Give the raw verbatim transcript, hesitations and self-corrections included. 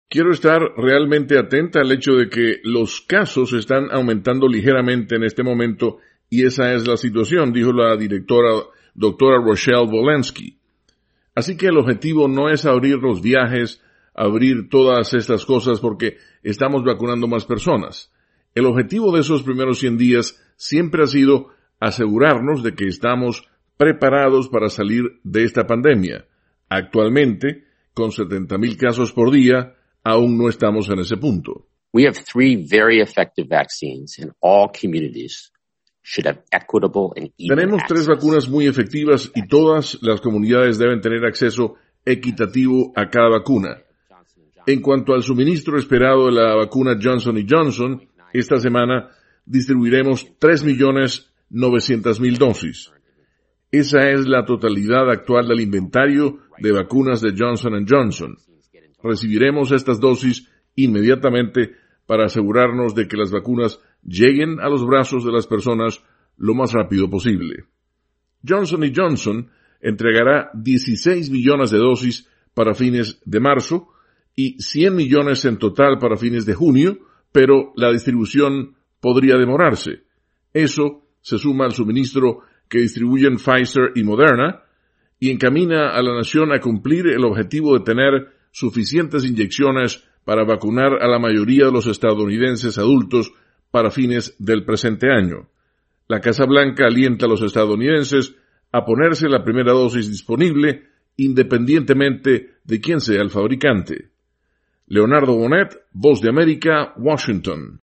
Quiero estar realmente atenta al hecho de que los casos están aumentando ligeramente en este momento y esa es la situación, dijo la directora doctora Rochelle Walensky. Así que el objetivo no es abrir los viajes, abrir todas estas cosas porque estamos vacunando más personas. El objetivo de esos primeros cien días siempre ha sido asegurarnos de que estamos preparados para salir de esta pandemia. Actualmente, con setenta mil casos por día, aún no estamos en ese punto. We have three very effective vaccines and all communities should have equitable and even Tenemos tres vacunas muy efectivas y todas las comunidades deben tener acceso equitativo a cada vacuna. En cuanto al suministro esperado de la vacuna Johnson y Johnson, esta semana distribuiremos tres millones novecientas mil dosis. Esa es la totalidad actual del inventario de vacunas de Johnson and Johnson. Recibiremos estas dosis inmediatamente para asegurarnos de que las vacunas lleguen a los brazos de las personas lo más rápido posible. Johnson y Johnson entregará dieciséis millones de dosis para fines de marzo y cien millones en total para fines de junio, pero la distribución podría demorarse. Eso se suma al suministro que distribuyen Pfizer y Moderna y encamina a la nación a cumplir el objetivo de tener suficientes inyecciones para vacunar a la mayoría de los estadounidenses adultos para fines del presente año. La Casa Blanca alienta a los estadounidenses a ponerse la primera dosis disponible independientemente de quién sea el fabricante. Leonardo Bonet, Voz de América, Washington.